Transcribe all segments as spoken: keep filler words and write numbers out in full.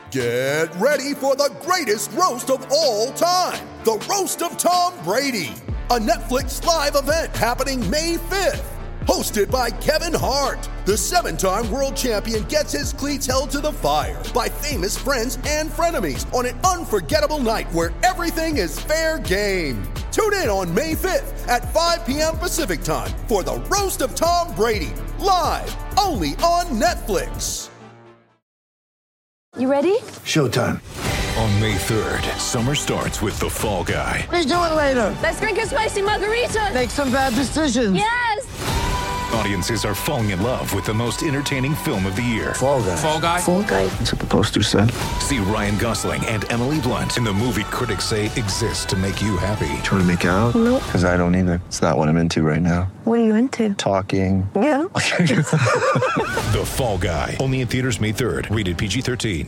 Get ready for the greatest roast of all time, the Roast of Tom Brady, a Netflix live event happening May fifth. Hosted by Kevin Hart, the seven-time world champion gets his cleats held to the fire by famous friends and frenemies on an unforgettable night where everything is fair game. Tune in on May fifth at five p.m. Pacific time for the Roast of Tom Brady, live only on Netflix. You ready? Showtime. On May third, summer starts with The Fall Guy. What are you doing later? Let's drink a spicy margarita. Make some bad decisions. Yes! Audiences are falling in love with the most entertaining film of the year. Fall Guy. Fall Guy? Fall Guy. That's what the poster said. See Ryan Gosling and Emily Blunt in the movie critics say exists to make you happy. Trying to make it out? Nope. Because I don't either. It's not what I'm into right now. What are you into? Talking. Yeah. The Fall Guy. Only in theaters May third. Rated P G thirteen.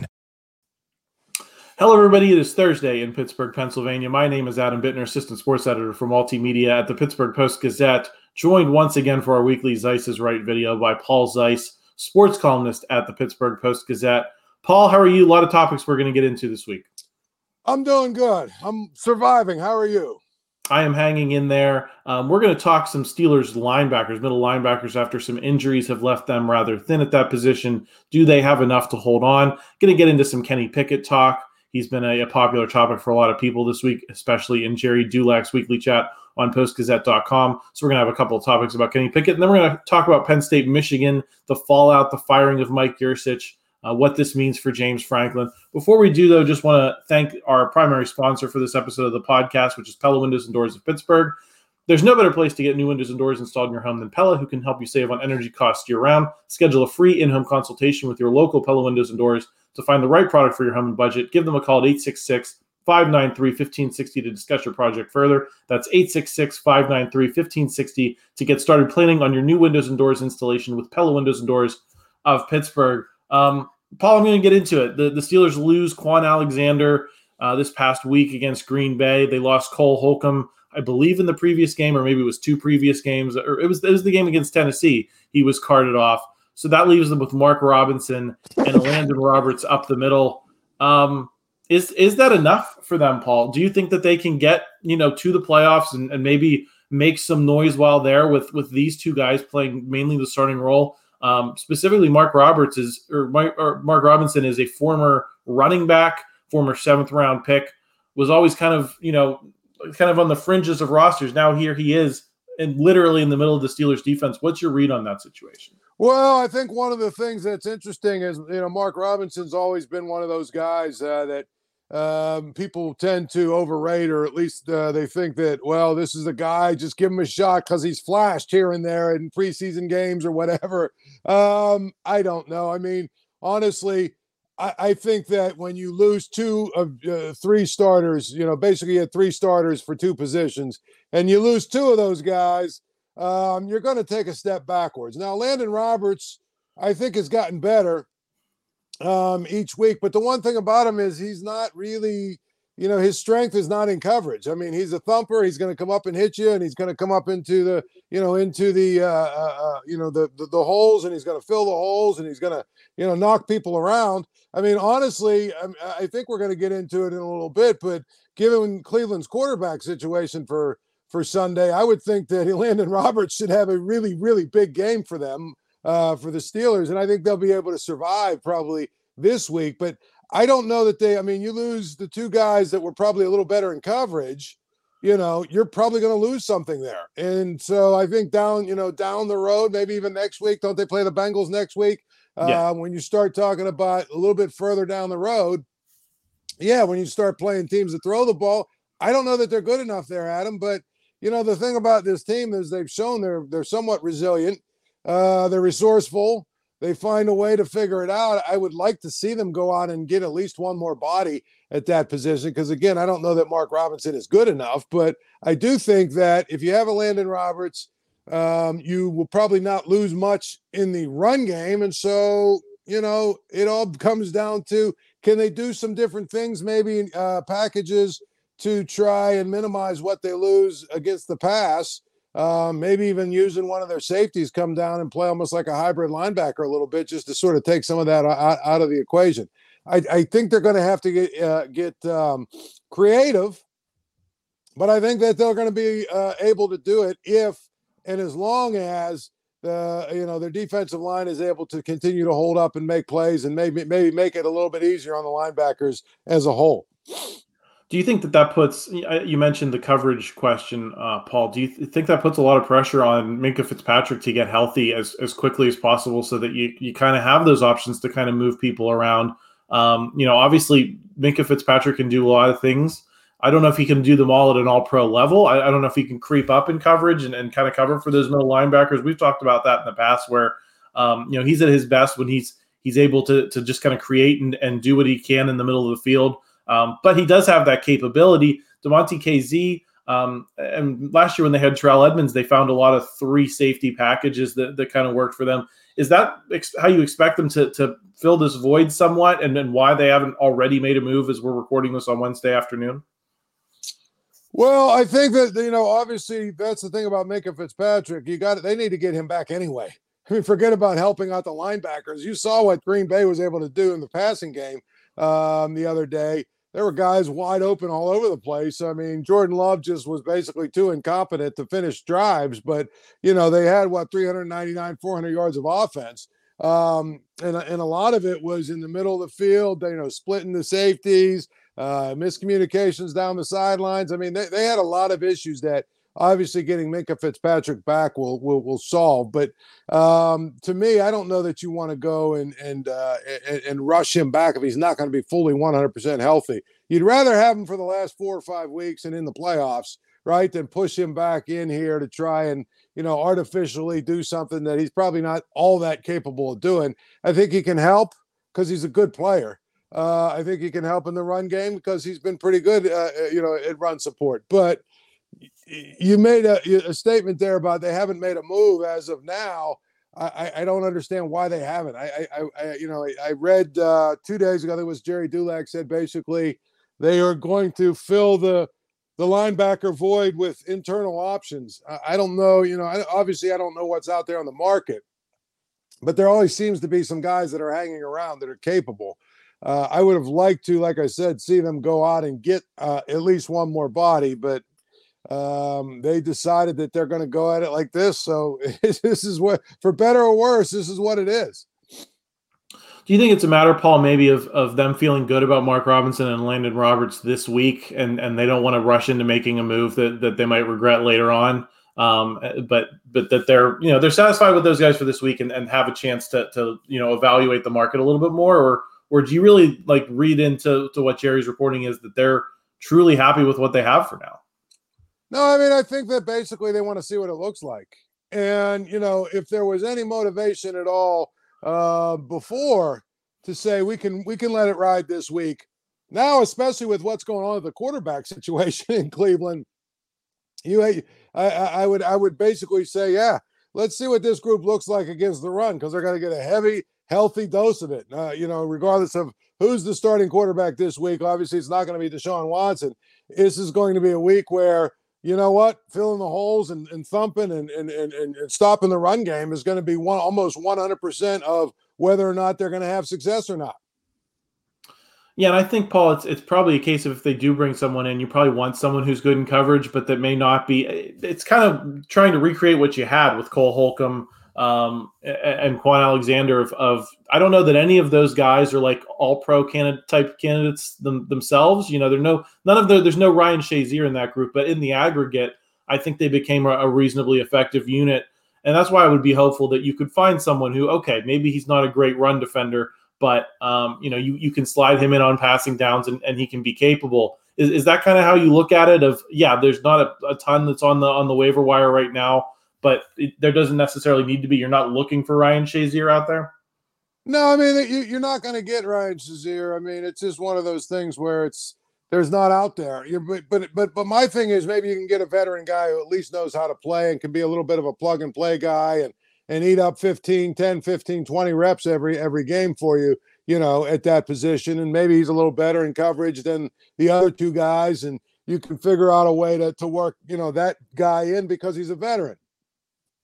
Hello, everybody. It is Thursday in Pittsburgh, Pennsylvania. My name is Adam Bittner, assistant sports editor for Multimedia at the Pittsburgh Post-Gazette, joined once again for our weekly Zeiss is Right video by Paul Zeiss, sports columnist at the Pittsburgh Post-Gazette. Paul, how are you? A lot of topics we're going to get into this week. I'm doing good. I'm surviving. How are you? I am hanging in there. Um, we're going to talk some Steelers linebackers, middle linebackers, after some injuries have left them rather thin at that position. Do they have enough to hold on? Going to get into some Kenny Pickett talk. He's been a, a popular topic for a lot of people this week, especially in Jerry Dulac's weekly chat on post gazette dot com. So we're going to have a couple of topics about Kenny Pickett, and then we're going to talk about Penn State, Michigan, the fallout, the firing of Mike Yurcich, uh, what this means for James Franklin. Before we do, though, just want to thank our primary sponsor for this episode of the podcast, which is Pella Windows and Doors of Pittsburgh. There's no better place to get new windows and doors installed in your home than Pella, who can help you save on energy costs year-round. Schedule a free in-home consultation with your local Pella Windows and Doors to find the right product for your home and budget. Give them a call at eight six six, five nine three, one five six zero to discuss your project further. That's eight six six, five nine three, one five six zero to get started planning on your new windows and doors installation with Pella Windows and Doors of Pittsburgh. Um, Paul, I'm going to get into it. The, the Steelers lose Quan Alexander uh, this past week against Green Bay. They lost Cole Holcomb, I believe, in the previous game, or maybe it was two previous games. Or it was, it was the game against Tennessee. He was carted off. So that leaves them with Mark Robinson and Landon Roberts up the middle. Um, is is that enough for them, Paul? Do you think that they can get, you know, to the playoffs and, and maybe make some noise while there with, with these two guys playing mainly the starting role? Um, specifically, Mark Roberts is or, or Mark Robinson is a former running back, former seventh round pick, was always kind of, you know, kind of on the fringes of rosters. Now here he is, and literally in the middle of the Steelers defense. What's your read on that situation? Well, I think one of the things that's interesting is, you know, Mark Robinson's always been one of those guys uh, that um, people tend to overrate, or at least uh, they think that, well, this is a guy, just give him a shot because he's flashed here and there in preseason games or whatever. Um, I don't know. I mean, honestly, I, I think that when you lose two of uh, three starters, you know, basically you had three starters for two positions, and you lose two of those guys, Um, you're going to take a step backwards. Now, Landon Roberts, I think, has gotten better um, each week. But the one thing about him is he's not really, you know, his strength is not in coverage. I mean, he's a thumper. He's going to come up and hit you, and he's going to come up into the, you know, into the, uh, uh, you know, the, the the holes, and he's going to fill the holes, and he's going to, you know, knock people around. I mean, honestly, I, I think we're going to get into it in a little bit, but given Cleveland's quarterback situation for for Sunday, I would think that Landon Roberts should have a really, really big game for them, uh, for the Steelers. And I think they'll be able to survive probably this week. But I don't know that they, I mean, you lose the two guys that were probably a little better in coverage, you know, you're probably going to lose something there. And so I think down, you know, down the road, maybe even next week, don't they play the Bengals next week? Yeah. Uh, when you start talking about a little bit further down the road, yeah, when you start playing teams that throw the ball, I don't know that they're good enough there, Adam, but you know, the thing about this team is they've shown they're they're somewhat resilient. Uh, they're resourceful. They find a way to figure it out. I would like to see them go out and get at least one more body at that position because, again, I don't know that Mark Robinson is good enough, but I do think that if you have a Landon Roberts, um, you will probably not lose much in the run game. And so, you know, it all comes down to, can they do some different things, maybe uh, packages, to try and minimize what they lose against the pass, um, maybe even using one of their safeties come down and play almost like a hybrid linebacker a little bit just to sort of take some of that out, out of the equation. I, I think they're going to have to get uh, get um, creative, but I think that they're going to be uh, able to do it if and as long as the you know their defensive line is able to continue to hold up and make plays and maybe maybe make it a little bit easier on the linebackers as a whole. Do you think that that puts, you mentioned the coverage question, uh, Paul, do you th- think that puts a lot of pressure on Minkah Fitzpatrick to get healthy as, as quickly as possible so that you, you kind of have those options to kind of move people around? Um, you know, obviously Minkah Fitzpatrick can do a lot of things. I don't know if he can do them all at an all-pro level. I, I don't know if he can creep up in coverage and, and kind of cover for those middle linebackers. We've talked about that in the past where, um, you know, he's at his best when he's he's able to, to just kind of create and, and do what he can in the middle of the field. Um, but he does have that capability. Damontae Kazee, um, and last year when they had Terrell Edmunds, they found a lot of three safety packages that, that kind of worked for them. Is that ex- how you expect them to, to fill this void somewhat, and then why they haven't already made a move as we're recording this on Wednesday afternoon? Well, I think that, you know, obviously that's the thing about Minkah Fitzpatrick. You got it. They need to get him back anyway. I mean, forget about helping out the linebackers. You saw what Green Bay was able to do in the passing game um, the other day. There were guys wide open all over the place. I mean, Jordan Love just was basically too incompetent to finish drives, but, you know, they had, what, three ninety-nine, four hundred yards of offense. Um, and, and a lot of it was in the middle of the field, you know, splitting the safeties, uh, miscommunications down the sidelines. I mean, they, they had a lot of issues that obviously getting Minkah Fitzpatrick back will will, will solve. But um, to me, I don't know that you want to go and and, uh, and and rush him back if he's not going to be fully one hundred percent healthy. You'd rather have him for the last four or five weeks and in the playoffs, right, than push him back in here to try and, you know, artificially do something that he's probably not all that capable of doing. I think he can help because he's a good player. Uh, I think he can help in the run game because he's been pretty good, uh, you know, at run support. But you made a, a statement there about they haven't made a move as of now. I, I don't understand why they haven't. I, I, I you know, I read uh, two days ago, that was Jerry Dulac said basically they are going to fill the the linebacker void with internal options. I, I don't know, you know, I, obviously I don't know what's out there on the market, but there always seems to be some guys that are hanging around that are capable. Uh, I would have liked to, like I said, see them go out and get uh, at least one more body, but um, they decided that they're going to go at it like this. So this is what, for better or worse, this is what it is. Do you think it's a matter, Paul, maybe of, of them feeling good about Mark Robinson and Landon Roberts this week, and, and they don't want to rush into making a move that, that they might regret later on? Um, but but that they're, you know, they're satisfied with those guys for this week and, and have a chance to to you know evaluate the market a little bit more, or or do you really like read into to what Jerry's reporting is that they're truly happy with what they have for now? No, I mean, I think that basically they want to see what it looks like. And, you know, if there was any motivation at all uh, before to say we can we can let it ride this week, now, especially with what's going on with the quarterback situation in Cleveland, you I, I would I would basically say, yeah, let's see what this group looks like against the run, because they're going to get a heavy, healthy dose of it. Uh, you know, regardless of who's the starting quarterback this week, obviously it's not going to be Deshaun Watson. This is going to be a week where, you know what, filling the holes and, and thumping and, and, and, and stopping the run game is going to be one almost one hundred percent of whether or not they're going to have success or not. Yeah, and I think, Paul, it's it's probably a case of if they do bring someone in, you probably want someone who's good in coverage, but that may not be. It's kind of trying to recreate what you had with Cole Holcomb um, and Quan Alexander. Of, of I don't know that any of those guys are like all-pro candidate type candidates them, themselves. You know, there's no none of the, there's no Ryan Shazier in that group, but in the aggregate, I think they became a, a reasonably effective unit, and that's why I would be hopeful that you could find someone who, okay, maybe he's not a great run defender, but um, you know, you, you can slide him in on passing downs and, and he can be capable. Is is that kind of how you look at it? Of yeah, there's not a, a ton that's on the on the waiver wire right now, but it, there doesn't necessarily need to be. You're not looking for Ryan Shazier out there. No, I mean, you, you're not going to get Ryan Shazier. I mean, it's just one of those things where it's there's not out there. You're, but but but but my thing is maybe you can get a veteran guy who at least knows how to play and can be a little bit of a plug and play guy and. and eat up fifteen, ten, fifteen, twenty reps every every game for you, you know, at that position. And maybe he's a little better in coverage than the other two guys, and you can figure out a way to, to work, you know, that guy in because he's a veteran.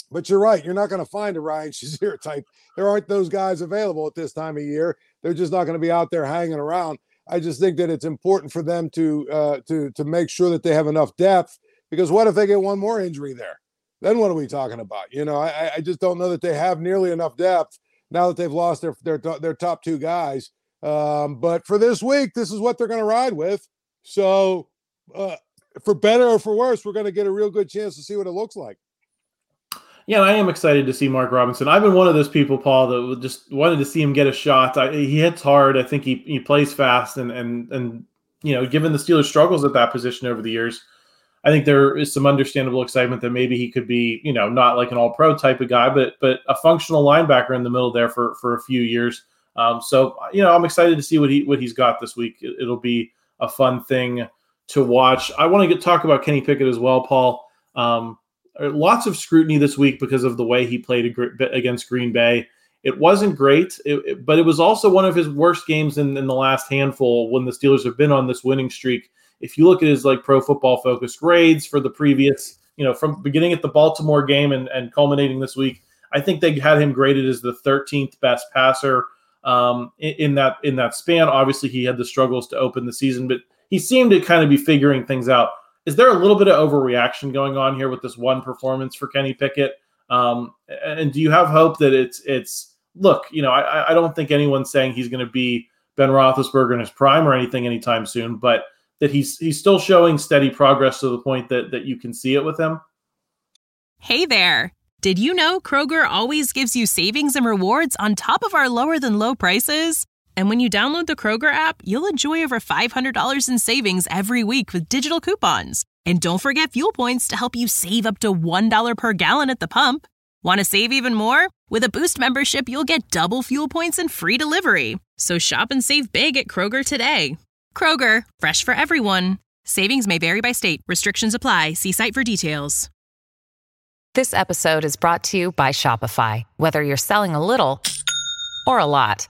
But you're right. You're not going to find a Ryan Shazier type. There aren't those guys available at this time of year. They're just not going to be out there hanging around. I just think that it's important for them to uh, to to make sure that they have enough depth, because what if they get one more injury there? Then what are we talking about? You know, I, I just don't know that they have nearly enough depth now that they've lost their their their top two guys. Um, but for this week, this is what they're going to ride with. So uh, for better or for worse, we're going to get a real good chance to see what it looks like. Yeah, I am excited to see Mark Robinson. I've been one of those people, Paul, that just wanted to see him get a shot. I, he hits hard. I think he he plays fast, and and and you know, given the Steelers' struggles at that position over the years, I think there is some understandable excitement that maybe he could be, you know, not like an all-pro type of guy, but but a functional linebacker in the middle there for for a few years. Um, so you know, I'm excited to see what he what he's got this week. It, it'll be a fun thing to watch. I want to get talk about Kenny Pickett as well, Paul. Um, Lots of scrutiny this week because of the way he played against Green Bay. It wasn't great, it, it, but it was also one of his worst games in, in the last handful when the Steelers have been on this winning streak. If you look at his like Pro Football Focus grades for the previous, you know, from beginning at the Baltimore game and, and culminating this week, I think they had him graded as the thirteenth best passer um, in, in that in that span. Obviously, he had the struggles to open the season, but he seemed to kind of be figuring things out. Is there a little bit of overreaction going on here with this one performance for Kenny Pickett? Um, and do you have hope that it's it's look? You know, I, I don't think anyone's saying he's going to be Ben Roethlisberger in his prime or anything anytime soon, but that he's he's still showing steady progress to the point that that you can see it with him. Hey there! Did you know Kroger always gives you savings and rewards on top of our lower than low prices? And when you download the Kroger app, you'll enjoy over five hundred dollars in savings every week with digital coupons. And don't forget fuel points to help you save up to one dollar per gallon at the pump. Want to save even more? With a Boost membership, you'll get double fuel points and free delivery. So shop and save big at Kroger today. Kroger, fresh for everyone. Savings may vary by state. Restrictions apply. See site for details. This episode is brought to you by Shopify. Whether you're selling a little or a lot,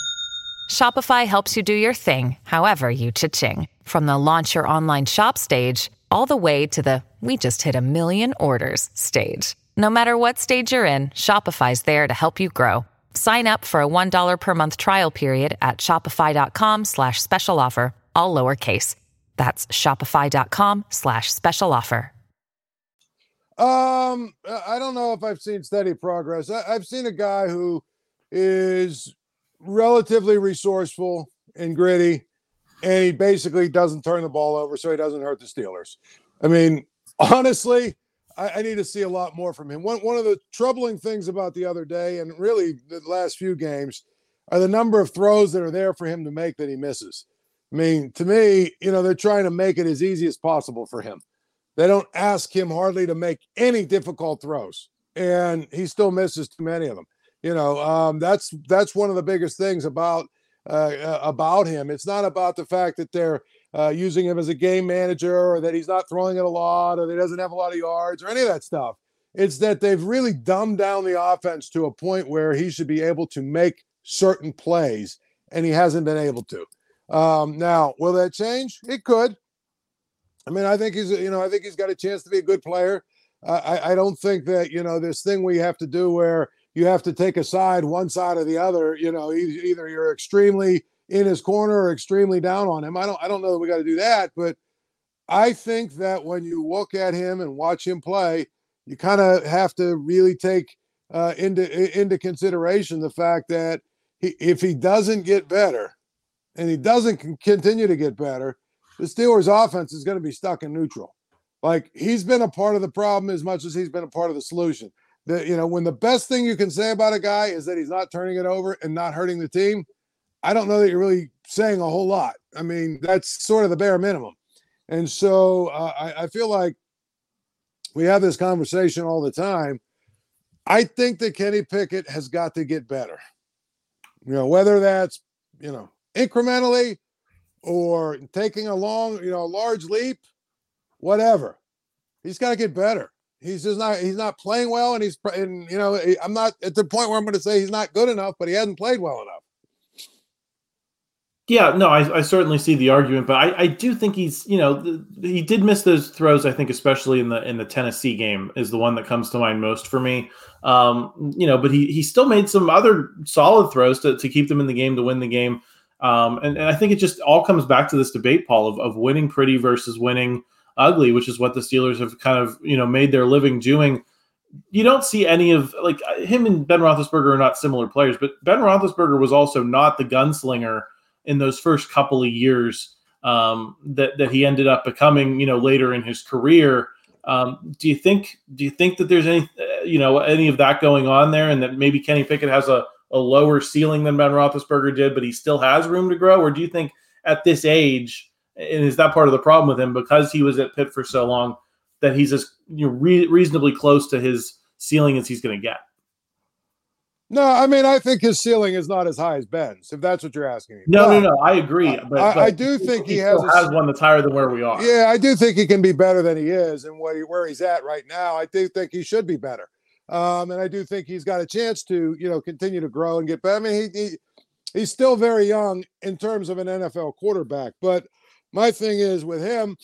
Shopify helps you do your thing, however you cha-ching. From the launch your online shop stage, all the way to the we just hit a million orders stage. No matter what stage you're in, Shopify's there to help you grow. Sign up for a one dollar per month trial period at shopify.com slash special offer, all lowercase. That's shopify.com slash special offer. Um, I don't know if I've seen steady progress. I, I've seen a guy who is relatively resourceful and gritty, and he basically doesn't turn the ball over, so he doesn't hurt the Steelers. I mean, honestly, I, I need to see a lot more from him. One one of the troubling things about the other day, and really the last few games, are the number of throws that are there for him to make that he misses. I mean, to me, you know, they're trying to make it as easy as possible for him. They don't ask him hardly to make any difficult throws, and he still misses too many of them. You know, um, that's that's one of the biggest things about uh, about him. It's not about the fact that they're uh, using him as a game manager, or that he's not throwing it a lot, or that he doesn't have a lot of yards, or any of that stuff. It's that they've really dumbed down the offense to a point where he should be able to make certain plays, and he hasn't been able to. Um, now, will that change? It could. I mean, I think he's, you know, I think he's got a chance to be a good player. Uh, I, I don't think that, you know, this thing we have to do where you have to take a side, one side or the other, you know, either you're extremely in his corner or extremely down on him. I don't, I don't know that we got to do that, but I think that when you look at him and watch him play, you kind of have to really take uh, into, into consideration the fact that he, if he doesn't get better and he doesn't continue to get better, the Steelers offense is going to be stuck in neutral. Like, he's been a part of the problem as much as he's been a part of the solution. The, you know, when the best thing you can say about a guy is that he's not turning it over and not hurting the team, I don't know that you're really saying a whole lot. I mean, that's sort of the bare minimum. And so uh, I, I feel like we have this conversation all the time. I think that Kenny Pickett has got to get better. You know, whether that's, you know, incrementally or taking a long, you know, a large leap, whatever. He's got to get better. He's just not, he's not playing well. And he's, and, you know, I'm not at the point where I'm going to say he's not good enough, but he hasn't played well enough. Yeah, no, I, I certainly see the argument, but I, I do think he's, you know, th- he did miss those throws. I think, especially in the in the Tennessee game, is the one that comes to mind most for me. Um, you know, but he he still made some other solid throws to, to keep them in the game, to win the game. Um, and, and I think it just all comes back to this debate, Paul, of, of winning pretty versus winning ugly, which is what the Steelers have kind of, you know, made their living doing. You don't see any of, like, him and Ben Roethlisberger are not similar players, but Ben Roethlisberger was also not the gunslinger in those first couple of years um, that that he ended up becoming, you know, later in his career. Um, do you think do you think that there's any uh, you know any of that going on there, and that maybe Kenny Pickett has a, a lower ceiling than Ben Roethlisberger did, but he still has room to grow? Or do you think at this age, and is that part of the problem with him because he was at Pitt for so long, that he's as, you know, re- reasonably close to his ceiling as he's going to get? No, I mean, I think his ceiling is not as high as Ben's, if that's what you're asking me. No, but no, no. I agree. But, I, but I do think he, he has, still a, has one that's higher than where we are. Yeah, I do think he can be better than he is, and where, he, where he's at right now, I do think he should be better. Um, and I do think he's got a chance to, you know, continue to grow and get better. I mean, he, he he's still very young in terms of an N F L quarterback. But my thing is with him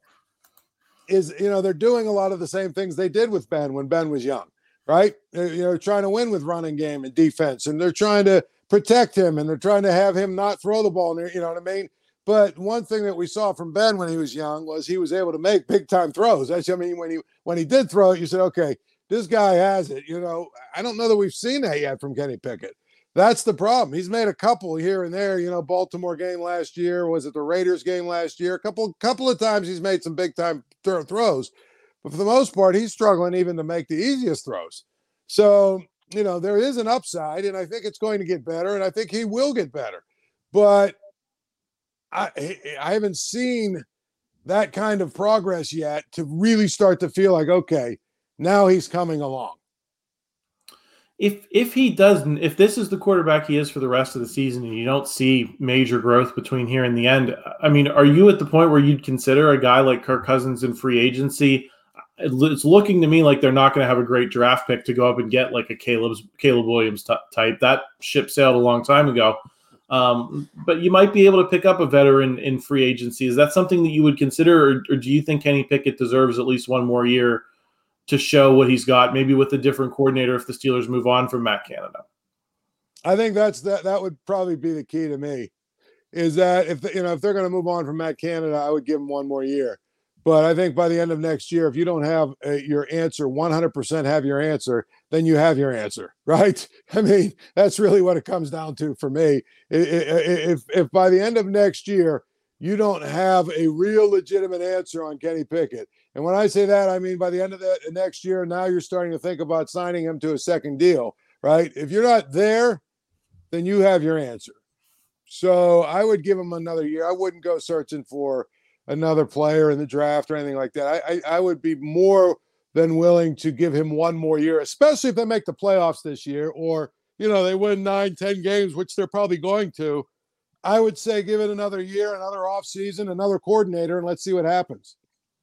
is, you know, they're doing a lot of the same things they did with Ben when Ben was young. Right? They're, you know, trying to win with running game and defense, and they're trying to protect him, and they're trying to have him not throw the ball. You know what I mean? But one thing that we saw from Ben when he was young was he was able to make big time throws. That's, I mean, when he when he did throw it, you said, okay, this guy has it. You know, I don't know that we've seen that yet from Kenny Pickett. That's the problem. He's made a couple here and there. You know, Baltimore game last year, was it the Raiders game last year? A couple couple of times he's made some big time th- throws. But for the most part, he's struggling even to make the easiest throws. So, you know, there is an upside, and I think it's going to get better, and I think he will get better. But I I haven't seen that kind of progress yet to really start to feel like, okay, now he's coming along. If if he doesn't, if this is the quarterback he is for the rest of the season, and you don't see major growth between here and the end, I mean, are you at the point where you'd consider a guy like Kirk Cousins in free agency? It's looking to me like they're not going to have a great draft pick to go up and get like a Caleb's, Caleb Williams t- type. That ship sailed a long time ago. Um, but you might be able to pick up a veteran in free agency. Is that something that you would consider, or, or do you think Kenny Pickett deserves at least one more year to show what he's got, maybe with a different coordinator if the Steelers move on from Matt Canada? I think that's that. That would probably be the key to me, is that if you know if they're going to move on from Matt Canada, I would give him one more year. But I think by the end of next year, if you don't have uh, your answer, one hundred percent have your answer, then you have your answer, right? I mean, that's really what it comes down to for me. If, if by the end of next year, you don't have a real legitimate answer on Kenny Pickett. And when I say that, I mean, by the end of the next year, now you're starting to think about signing him to a second deal, right? If you're not there, then you have your answer. So I would give him another year. I wouldn't go searching for another player in the draft or anything like that. I, I, I would be more than willing to give him one more year, especially if they make the playoffs this year, or, you know, they win nine, ten games, which they're probably going to. I would say give it another year, another offseason, another coordinator, and let's see what happens.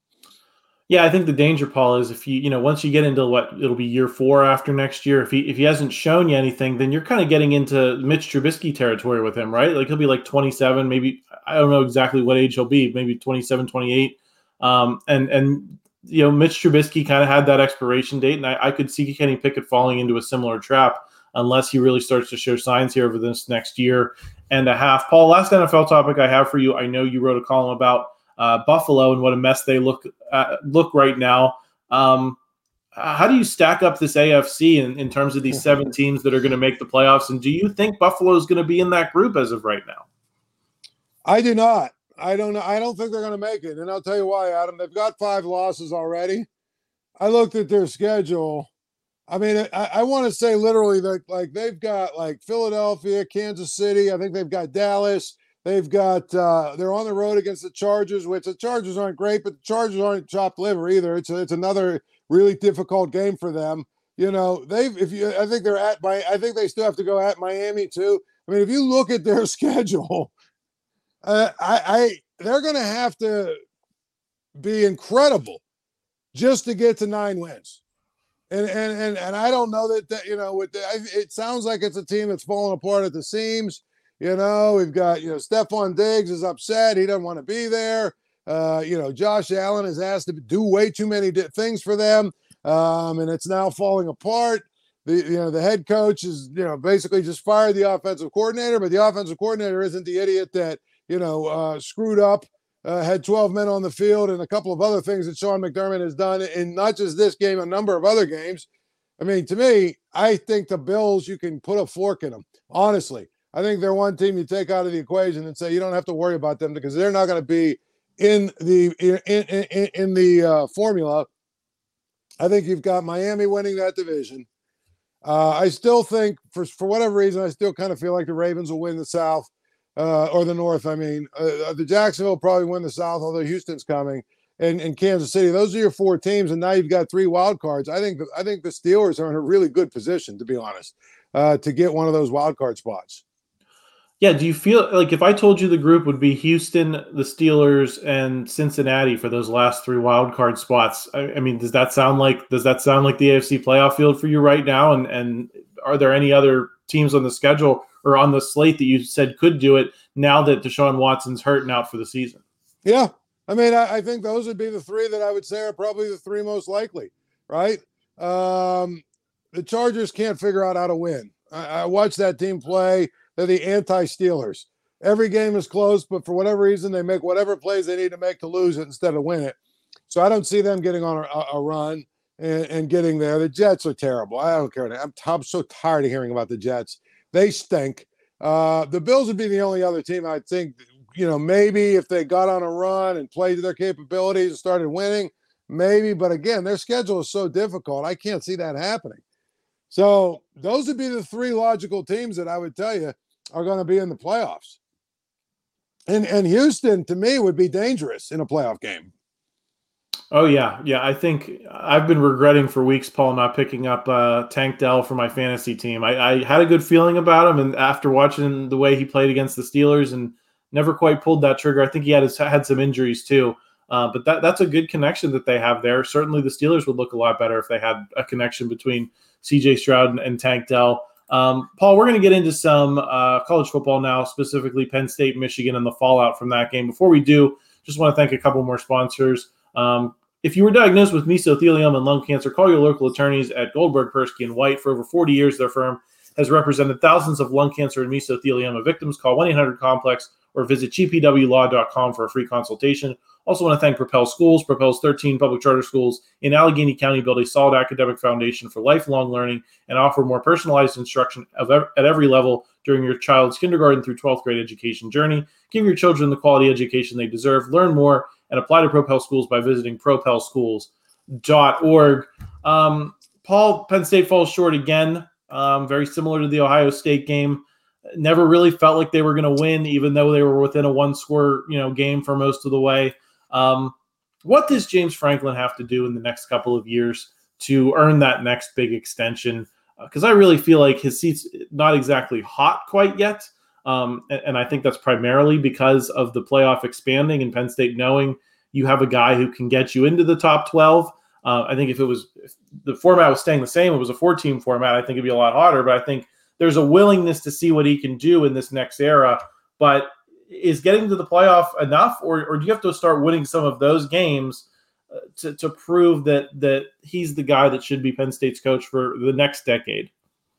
Yeah, I think the danger, Paul, is if you, you know, once you get into what it'll be year four after next year, if he if he hasn't shown you anything, then you're kind of getting into Mitch Trubisky territory with him, right? Like he'll be like twenty-seven, maybe, I don't know exactly what age he'll be, maybe twenty-seven, twenty-eight. Um, and, and, you know, Mitch Trubisky kind of had that expiration date, and I, I could see Kenny Pickett falling into a similar trap unless he really starts to show signs here over this next year and a half. Paul, last N F L topic I have for you. I know you wrote a column about Uh, Buffalo and what a mess they look uh, look right now. Um, how do you stack up this A F C in, in terms of these seven teams that are going to make the playoffs? And do you think Buffalo is going to be in that group as of right now? I do not. I don't know. I don't think they're going to make it. And I'll tell you why, Adam. They've got five losses already. I looked at their schedule. I mean, I, I want to say literally that like they've got like Philadelphia, Kansas City. I think they've got Dallas. They've got, uh, they're on the road against the Chargers, which the Chargers aren't great, but the Chargers aren't chopped liver either. It's a, it's another really difficult game for them. You know, they've, if you, I think they're at my, I think they still have to go at Miami too. I mean, if you look at their schedule, uh, I, I, they're going to have to be incredible just to get to nine wins. And, and, and, and I don't know that, that you know, with the, it sounds like it's a team that's falling apart at the seams. You know, we've got, you know, Stephon Diggs is upset. He doesn't want to be there. Uh, you know, Josh Allen is asked to do way too many di- things for them. Um, and it's now falling apart. The, you know, the head coach is, you know, basically just fired the offensive coordinator, but the offensive coordinator isn't the idiot that, you know, uh, screwed up, uh, had twelve men on the field and a couple of other things that Sean McDermott has done in not just this game, a number of other games. I mean, to me, I think the Bills, you can put a fork in them. Honestly, I think they're one team you take out of the equation and say you don't have to worry about them because they're not going to be in the in in, in, in the uh, formula. I think you've got Miami winning that division. Uh, I still think, for for whatever reason, I still kind of feel like the Ravens will win the South uh, or the North. I mean, uh, the Jacksonville will probably win the South, although Houston's coming, and, and Kansas City. Those are your four teams, and now you've got three wild cards. I think I think the Steelers are in a really good position, to be honest, uh, to get one of those wild card spots. Yeah, do you feel like if I told you the group would be Houston, the Steelers, and Cincinnati for those last three wild card spots? I, I mean, does that sound like does that sound like the A F C playoff field for you right now? And and are there any other teams on the schedule or on the slate that you said could do it now that Deshaun Watson's hurt and out for the season? Yeah, I mean, I, I think those would be the three that I would say are probably the three most likely. Right? Um, the Chargers can't figure out how to win. I, I watched that team play. They're the anti-Steelers. Every game is close, but for whatever reason, they make whatever plays they need to make to lose it instead of win it. So I don't see them getting on a, a run and, and getting there. The Jets are terrible. I don't care. I'm, I'm so tired of hearing about the Jets. They stink. Uh, the Bills would be the only other team I think, you know, maybe if they got on a run and played to their capabilities and started winning, maybe. But again, their schedule is so difficult. I can't see that happening. So those would be the three logical teams that I would tell you are going to be in the playoffs. And and Houston, to me, would be dangerous in a playoff game. Oh, yeah. Yeah, I think I've been regretting for weeks, Paul, not picking up uh, Tank Dell for my fantasy team. I, I had a good feeling about him, and after watching the way he played against the Steelers and never quite pulled that trigger, I think he had his, had some injuries too. Uh, but that that's a good connection that they have there. Certainly the Steelers would look a lot better if they had a connection between C J Stroud and, and Tank Dell. Um, Paul, we're going to get into some uh, college football now, specifically Penn State, Michigan, and the fallout from that game. Before we do, just want to thank a couple more sponsors. Um, if you were diagnosed with mesothelioma and lung cancer, call your local attorneys at Goldberg, Persky, and White. For over forty years, their firm has represented thousands of lung cancer and mesothelioma victims. Call one eight hundred complex or visit g p w law dot com for a free consultation. Also want to thank Propel Schools. Propel's thirteen public charter schools in Allegheny County build a solid academic foundation for lifelong learning and offer more personalized instruction of ev- at every level during your child's kindergarten through twelfth grade education journey. Give your children the quality education they deserve. Learn more and apply to Propel Schools by visiting propel schools dot org. Um, Paul, Penn State falls short again, um, very similar to the Ohio State game. Never really felt like they were going to win, even though they were within a one-score, you know, game for most of the way. Um, what does James Franklin have to do in the next couple of years to earn that next big extension? Because uh, I really feel like his seat's not exactly hot quite yet. Um, and, and I think that's primarily because of the playoff expanding and Penn State knowing you have a guy who can get you into the top twelve. Uh, I think if it was if the format was staying the same, it was a four-team format, I think it'd be a lot hotter. But I think there's a willingness to see what he can do in this next era. But is getting to the playoff enough, or, or do you have to start winning some of those games uh, to, to prove that that he's the guy that should be Penn State's coach for the next decade?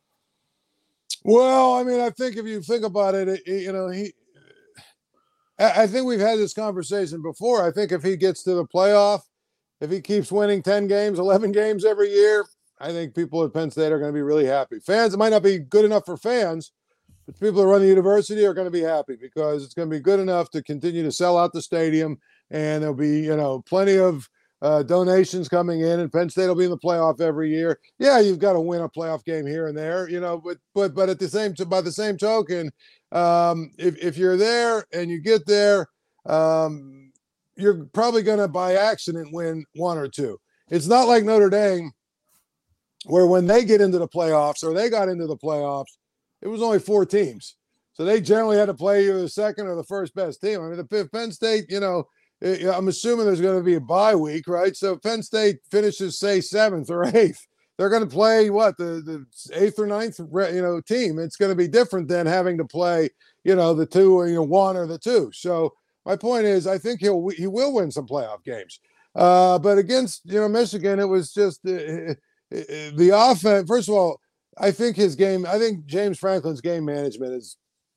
Well, I mean, I think if you think about it, it you know, he. I think we've had this conversation before. I think if he gets to the playoff, if he keeps winning ten games, eleven games every year, I think people at Penn State are going to be really happy. Fans, it might not be good enough for fans, but people who run the university are going to be happy because it's going to be good enough to continue to sell out the stadium, and there'll be, you know, plenty of uh, donations coming in, and Penn State will be in the playoff every year. Yeah, you've got to win a playoff game here and there, you know, but but but at the same by the same token, um, if if you're there and you get there, um, you're probably going to by accident win one or two. It's not like Notre Dame, where when they get into the playoffs or they got into the playoffs, it was only four teams. So they generally had to play either the second or the first best team. I mean, the Penn State, you know, I'm assuming there's going to be a bye week, right? So Penn State finishes, say, seventh or eighth. they're going to play what the, the eighth or ninth, you know, team. It's going to be different than having to play, you know, the two or you know, one or the two. So my point is, I think he'll he will win some playoff games. Uh, but against you know Michigan, it was just uh, the offense. First of all, I think his game. I think James Franklin's game management is.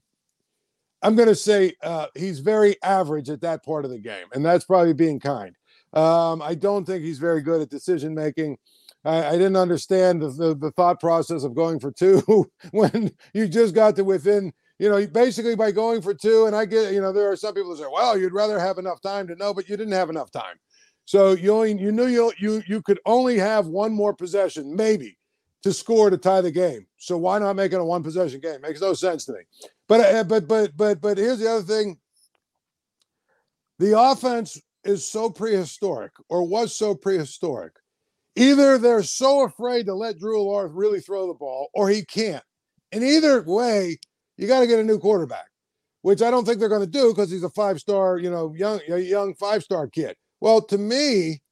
I'm going to say uh, he's very average at that part of the game, and that's probably being kind. Um, I don't think he's very good at decision making. I, I didn't understand the, the, the thought process of going for two when you just got to within, you know, basically by going for two. And I get, you know, there are some people who say, well, you'd rather have enough time to know, but you didn't have enough time. So you only, you knew you, you, you could only have one more possession, maybe, to score to tie the game. So why not make it a one possession game? Makes no sense to me. But, but, but, but, but here's the other thing. The offense is so prehistoric or was so prehistoric. Either they're so afraid to let Drew Lock really throw the ball or he can't. And either way, you got to get a new quarterback, which I don't think they're going to do because he's a five-star, you know, young, young five-star kid. Well, to me,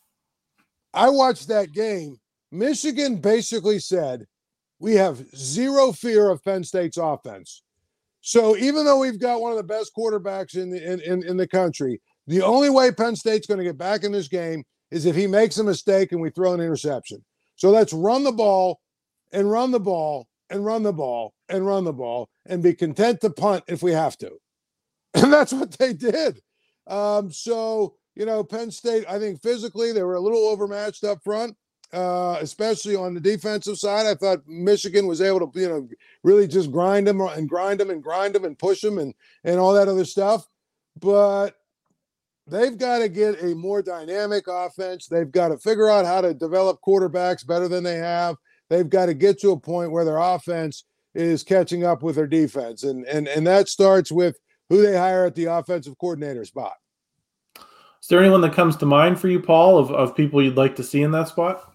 I watched that game. Michigan basically said, we have zero fear of Penn State's offense. So even though we've got one of the best quarterbacks in the, in, in, in the country, the only way Penn State's going to get back in this game is if he makes a mistake and we throw an interception. So let's run the ball and run the ball and run the ball and run the ball and be content to punt if we have to. And that's what they did. Um, so, you know, Penn State, I think physically they were a little overmatched up front, uh, especially on the defensive side. I thought Michigan was able to, you know, really just grind them and grind them and grind them and push them and, and all that other stuff. But they've got to get a more dynamic offense. They've got to figure out how to develop quarterbacks better than they have. They've got to get to a point where their offense is catching up with their defense. And, and, and that starts with who they hire at the offensive coordinator spot. Is there anyone that comes to mind for you, Paul, of, of people you'd like to see in that spot?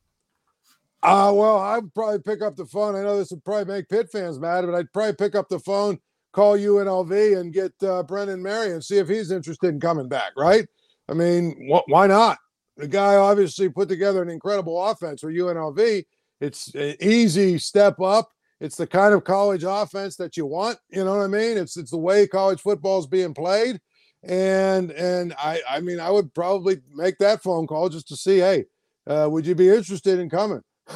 Uh, well, I'd probably pick up the phone. I know this would probably make Pitt fans mad, but I'd probably pick up the phone, call U N L V and get uh, Brennan Mary and see if he's interested in coming back, right? I mean, wh- why not? The guy obviously put together an incredible offense for U N L V. It's an easy step up. It's the kind of college offense that you want. You know what I mean? It's it's the way college football is being played. And and I, I mean, I would probably make that phone call just to see, hey, uh, would you be interested in coming?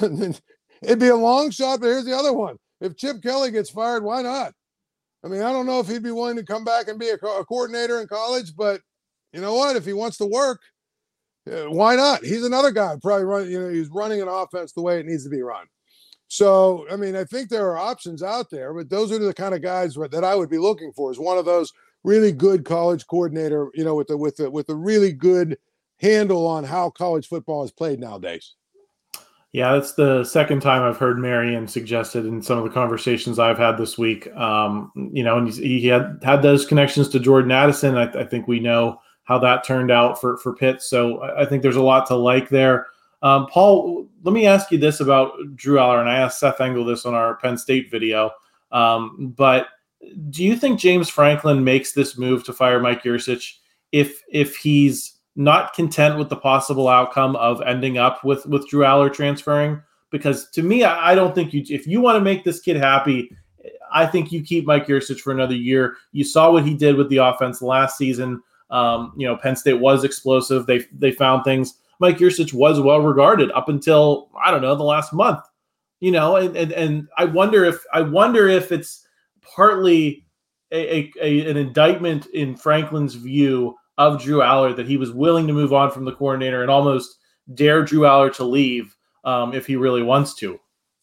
It'd be a long shot, but here's the other one. If Chip Kelly gets fired, why not? I mean, I don't know if he'd be willing to come back and be a, co- a coordinator in college, but you know what? If he wants to work, uh, why not? He's another guy probably run. You know, he's running an offense the way it needs to be run. So, I mean, I think there are options out there, but those are the kind of guys that I would be looking for. Is one of those really good college coordinator, you know, with the with the with a really good handle on how college football is played nowadays. Yeah, that's the second time I've heard Marion suggested in some of the conversations I've had this week. Um, you know, and he had had those connections to Jordan Addison. I, I think we know how that turned out for, for Pitt. So I think there's a lot to like there. Um, Paul, let me ask you this about Drew Allar, and I asked Seth Engel this on our Penn State video. Um, but do you think James Franklin makes this move to fire Mike Yurcich if if he's not content with the possible outcome of ending up with, with Drew Allar transferring? Because to me, I, I don't think you, if you want to make this kid happy, I think you keep Mike Yurcich for another year. You saw what he did with the offense last season. Um, you know, Penn State was explosive. They, they found things. Mike Yurcich was well regarded up until, I don't know, the last month, you know, and, and, and I wonder if, I wonder if it's partly a, a, a an indictment in Franklin's view of Drew Allar, that he was willing to move on from the coordinator and almost dare Drew Allar to leave um, if he really wants to.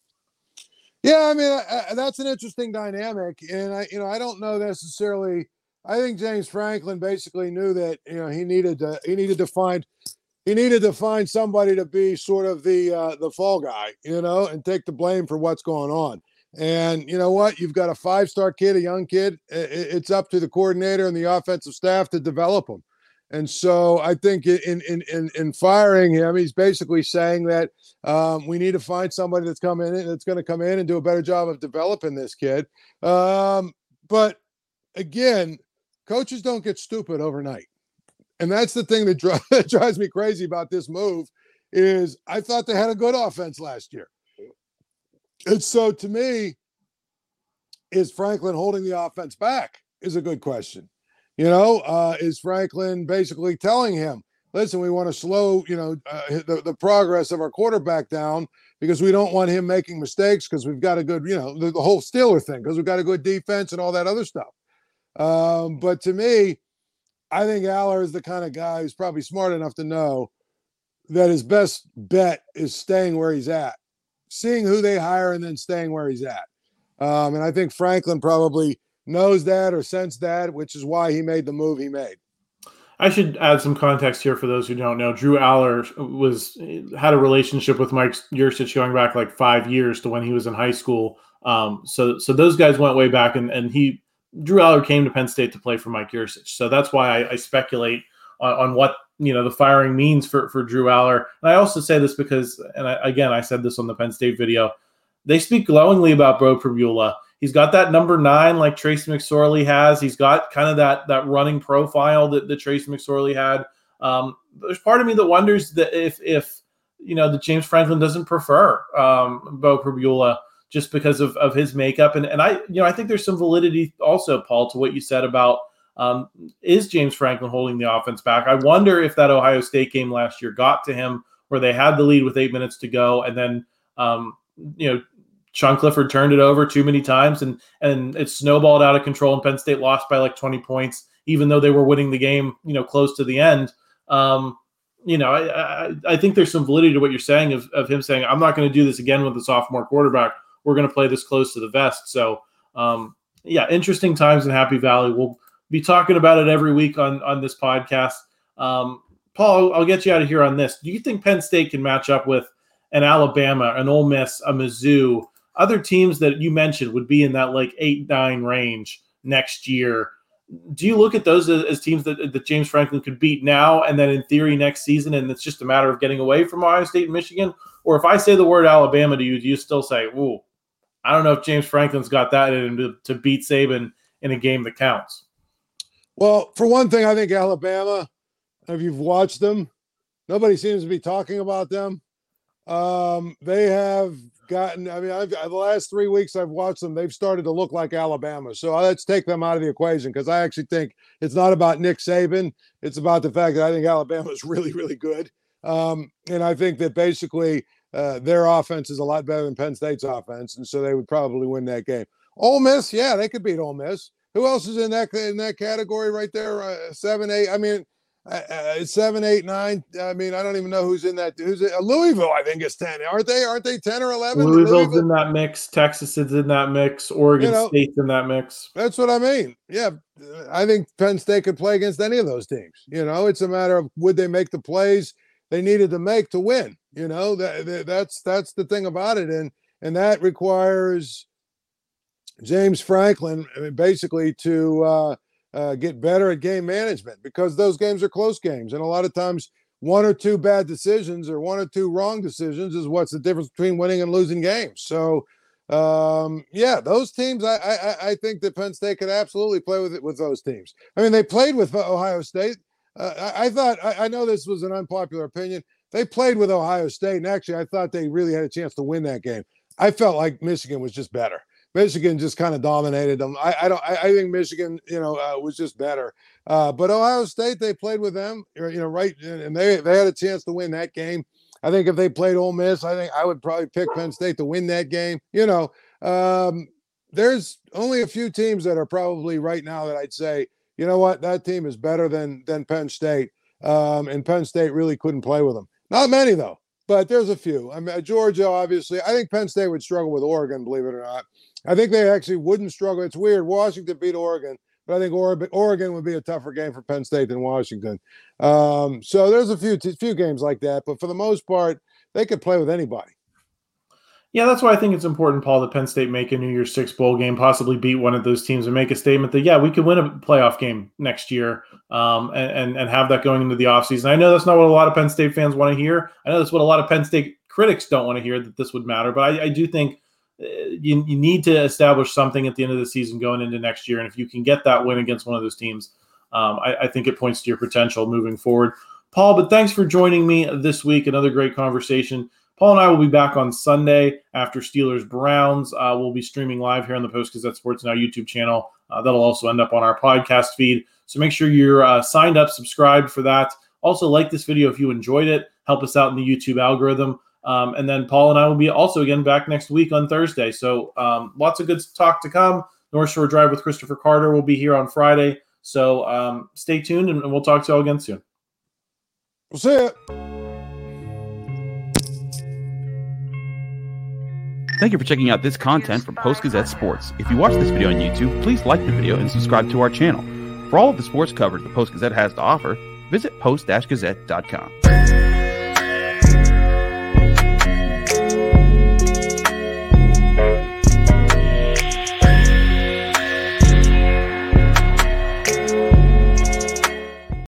Yeah, I mean, I, I, that's an interesting dynamic. And, I, you know, I don't know necessarily. I think James Franklin basically knew that, you know, he needed to, he needed to find, he needed to find somebody to be sort of the, uh, the fall guy, you know, and take the blame for what's going on. And you know what? You've got a five-star kid, a young kid. It's up to the coordinator and the offensive staff to develop him. And so I think in in in, in firing him, he's basically saying that um, we need to find somebody that's come in that's going to come in and do a better job of developing this kid. Um, but again, coaches don't get stupid overnight, and that's the thing that, dri- that drives me crazy about this move. is I thought they had a good offense last year. And so to me, is Franklin holding the offense back is a good question. You know, uh, is Franklin basically telling him, listen, we want to slow, you know, uh, the, the progress of our quarterback down because we don't want him making mistakes because we've got a good, you know, the, the whole Steeler thing, because we've got a good defense and all that other stuff. Um, but to me, I think Aller is the kind of guy who's probably smart enough to know that his best bet is staying where he's at, seeing who they hire and then staying where he's at. Um, and I think Franklin probably knows that or sensed that, which is why he made the move he made. I should add some context here for those who don't know. Drew Aller was had a relationship with Mike Yurcich going back like five years to when he was in high school. Um, so so those guys went way back, and, and he Drew Aller came to Penn State to play for Mike Yurcich. So that's why I, I speculate on, on what you know the firing means for, for Drew Aller. And I also say this because, and I, again, I said this on the Penn State video, they speak glowingly about Beau Pribula. He's got that number nine like Tracy McSorley has. He's got kind of that that running profile that, that Tracy McSorley had. Um, there's part of me that wonders that if if you know that James Franklin doesn't prefer um, Beau Pribula just because of, of his makeup. And and I you know I think there's some validity also, Paul, to what you said about um, is James Franklin holding the offense back. I wonder if that Ohio State game last year got to him where they had the lead with eight minutes to go, and then um, you know. Sean Clifford turned it over too many times, and and it snowballed out of control, and Penn State lost by like twenty points, even though they were winning the game, you know, close to the end. Um, you know, I, I, I think there's some validity to what you're saying of, of him saying, I'm not going to do this again with the sophomore quarterback. We're going to play this close to the vest. So, um, yeah, interesting times in Happy Valley. We'll be talking about it every week on, on this podcast. Um, Paul, I'll get you out of here on this. Do you think Penn State can match up with an Alabama, an Ole Miss, a Mizzou, other teams that you mentioned would be in that like eight, nine range next year? Do you look at those as, as teams that, that James Franklin could beat now and then in theory next season, and it's just a matter of getting away from Ohio State and Michigan? Or if I say the word Alabama to you, do you still say, ooh, I don't know if James Franklin's got that in him to, to beat Saban in a game that counts? Well, for one thing, I think Alabama, if you've watched them, nobody seems to be talking about them. Um, they have gotten, I mean, I've, the last three weeks I've watched them, they've started to look like Alabama. So let's take them out of the equation, because I actually think it's not about Nick Saban. It's about the fact that I think Alabama is really, really good. Um, and I think that basically uh, their offense is a lot better than Penn State's offense. And so they would probably win that game. Ole Miss, yeah, they could beat Ole Miss. Who else is in that in that category right there? Uh, seven, eight. I mean, uh, seven, eight, nine. I mean, I don't even know who's in that. Who's uh, Louisville? I think is ten. Aren't they? Aren't they ten or eleven? Louisville's Louisville? in that mix. Texas is in that mix. Oregon you know, State's in that mix. That's what I mean. Yeah, I think Penn State could play against any of those teams. You know, it's a matter of would they make the plays they needed to make to win. You know, that, that that's that's the thing about it, and and that requires James Franklin, I mean, basically to uh, uh, get better at game management, because those games are close games. And a lot of times one or two bad decisions or one or two wrong decisions is what's the difference between winning and losing games. So, um, yeah, those teams, I, I, I think that Penn State could absolutely play with it with those teams. I mean, they played with Ohio State. Uh, I, I thought, I, I know this was an unpopular opinion. They played with Ohio State, and actually I thought they really had a chance to win that game. I felt like Michigan was just better. Michigan just kind of dominated them. I, I don't. I, I think Michigan, you know, uh, was just better. Uh, but Ohio State, they played with them, you know, right, and they they had a chance to win that game. I think if they played Ole Miss, I think I would probably pick Penn State to win that game. You know, um, there's only a few teams that are probably right now that I'd say, you know what, that team is better than than Penn State, um, and Penn State really couldn't play with them. Not many though, but there's a few. I mean, Georgia, obviously. I think Penn State would struggle with Oregon, believe it or not. I think they actually wouldn't struggle. It's weird. Washington beat Oregon, but I think Oregon would be a tougher game for Penn State than Washington. Um, so there's a few few games like that, but for the most part, they could play with anybody. Yeah, that's why I think it's important, Paul, that Penn State make a New Year's Six bowl game, possibly beat one of those teams and make a statement that, yeah, we could win a playoff game next year um, and, and, and have that going into the offseason. I know that's not what a lot of Penn State fans want to hear. I know that's what a lot of Penn State critics don't want to hear, that this would matter. But I, I do think You, you need to establish something at the end of the season going into next year. And if you can get that win against one of those teams, um, I, I think it points to your potential moving forward. Paul, but thanks for joining me this week. Another great conversation. Paul and I will be back on Sunday after Steelers Browns. Uh, we'll be streaming live here on the Post-Gazette Sports Now YouTube channel. Uh, that'll also end up on our podcast feed. So make sure you're uh, signed up, subscribed for that. Also, like this video if you enjoyed it. Help us out in the YouTube algorithm. Um, and then Paul and I will be also again back next week on Thursday. So um, lots of good talk to come. North Shore Drive with Christopher Carter will be here on Friday. So um, stay tuned, and, and we'll talk to you all again soon. We'll see you. Thank you for checking out this content from Post-Gazette Sports. If you watch this video on YouTube, please like the video and subscribe to our channel. For all of the sports coverage the Post-Gazette has to offer, visit post dash gazette dot com.